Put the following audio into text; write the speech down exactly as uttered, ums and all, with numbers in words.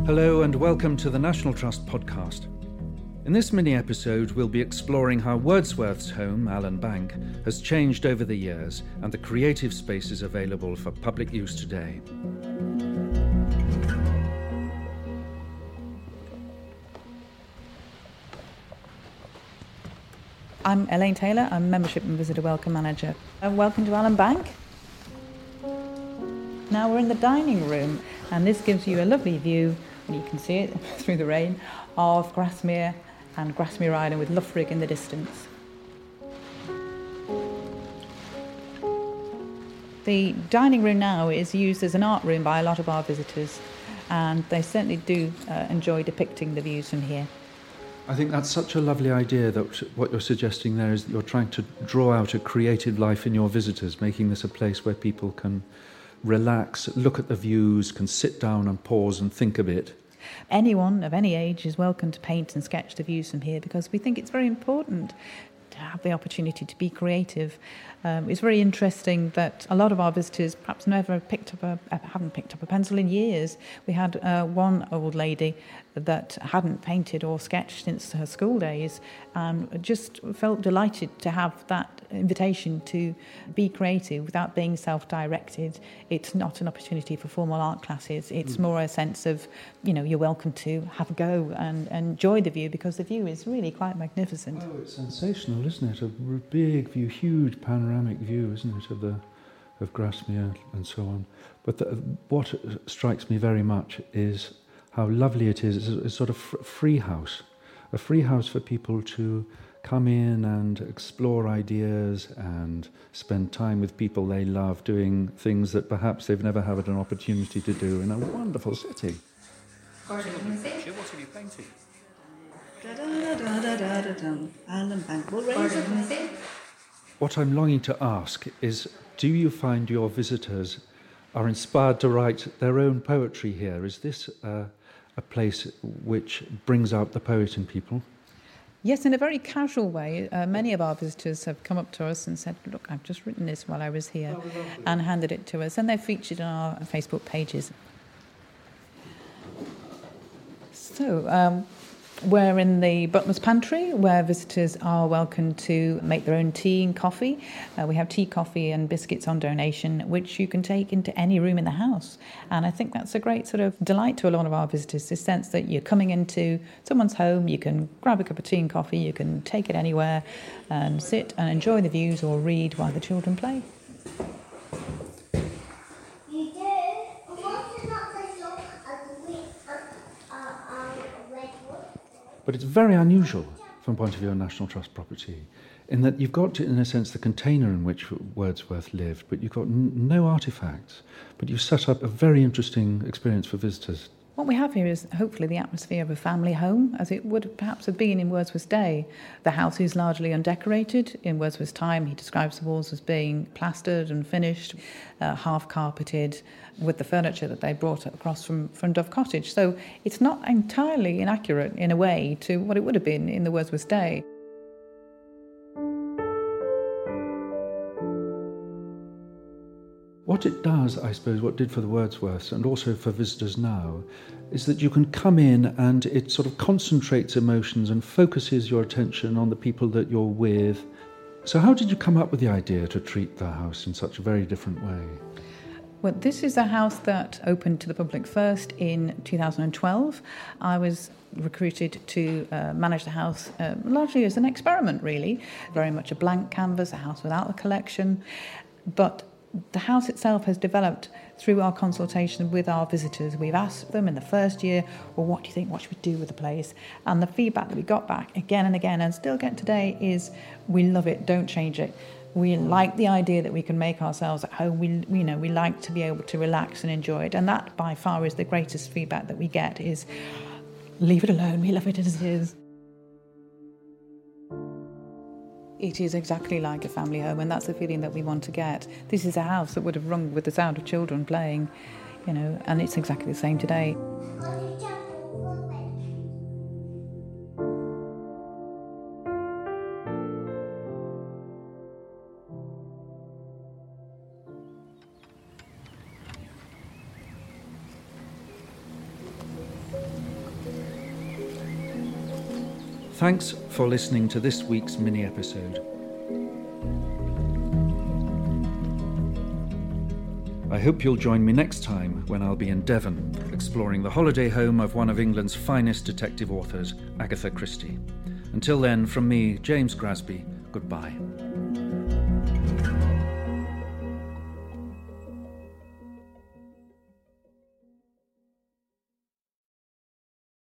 Hello and welcome to the National Trust podcast. In this mini-episode, we'll be exploring how Wordsworth's home, Allen Bank, has changed over the years and the creative spaces available for public use today. I'm Elaine Taylor, I'm Membership and Visitor Welcome Manager. And welcome to Allen Bank. Now we're in the dining room, and this gives you a lovely view, and you can see it through the rain, of Grasmere and Grasmere Island with Loughrig in the distance. The dining room now is used as an art room by a lot of our visitors, and they certainly do uh, enjoy depicting the views from here. I think that's such a lovely idea that what you're suggesting there is that you're trying to draw out a creative life in your visitors, making this a place where people can relax, look at the views, can sit down and pause and think a bit. Anyone of any age is welcome to paint and sketch the views from here because we think it's very important to have the opportunity to be creative. Um, it's very interesting that a lot of our visitors perhaps never picked up a, haven't picked up a pencil in years. We had uh, one old lady that hadn't painted or sketched since her school days and just felt delighted to have that invitation to be creative without being self-directed. It's not an opportunity for formal art classes. It's mm. more a sense of, you know, you're welcome to have a go and, and enjoy the view because the view is really quite magnificent. Oh, it's sensational, isn't it? A big view, huge panoramic view, isn't it, of the of Grasmere and so on. But the, what strikes me very much is how lovely it is. It's a, it's sort of fr- free house, a free house for people to come in and explore ideas and spend time with people they love, doing things that perhaps they've never had an opportunity to do in a wonderful city. What have you painted? Allen Bank will raise it. What I'm longing to ask is, do you find your visitors are inspired to write their own poetry here? Is this uh, a place which brings out the poet in people? Yes, in a very casual way. Uh, many of our visitors have come up to us and said, look, I've just written this while I was here, oh, and handed it to us. And they're featured on our Facebook pages. So, um, we're in the Butler's Pantry, where visitors are welcome to make their own tea and coffee. Uh, we have tea, coffee and biscuits on donation, which you can take into any room in the house. And I think that's a great sort of delight to a lot of our visitors, this sense that you're coming into someone's home, you can grab a cup of tea and coffee, you can take it anywhere and sit and enjoy the views or read while the children play. But it's very unusual from the point of view of National Trust property, in that you've got, in a sense, the container in which Wordsworth lived, but you've got n- no artefacts. But you've set up a very interesting experience for visitors. What we have here is hopefully the atmosphere of a family home, as it would perhaps have been in Wordsworth's day. The house is largely undecorated. In Wordsworth's time, he describes the walls as being plastered and finished, uh, half-carpeted, with the furniture that they brought across from, from Dove Cottage. So it's not entirely inaccurate, in a way, to what it would have been in the Wordsworth's day. What it does, I suppose, what it did for the Wordsworths and also for visitors now, is that you can come in and it sort of concentrates emotions and focuses your attention on the people that you're with. So how did you come up with the idea to treat the house in such a very different way? Well, this is a house that opened to the public first in two thousand twelve. I was recruited to uh, manage the house uh, largely as an experiment, really. Very much a blank canvas, a house without a collection. But the house itself has developed through our consultation with our visitors. We've asked them in the first year, well, what do you think, what should we do with the place? And the feedback that we got back again and again, and still get today, is we love it, don't change it. We like the idea that we can make ourselves at home. We, you know, we like to be able to relax and enjoy it. And that, by far, is the greatest feedback that we get, is leave it alone, we love it as it is. It is exactly like a family home, and that's the feeling that we want to get. This is a house that would have rung with the sound of children playing, you know, and it's exactly the same today. Thanks for listening to this week's mini episode. I hope you'll join me next time when I'll be in Devon, exploring the holiday home of one of England's finest detective authors, Agatha Christie. Until then, from me, James Grasby, goodbye.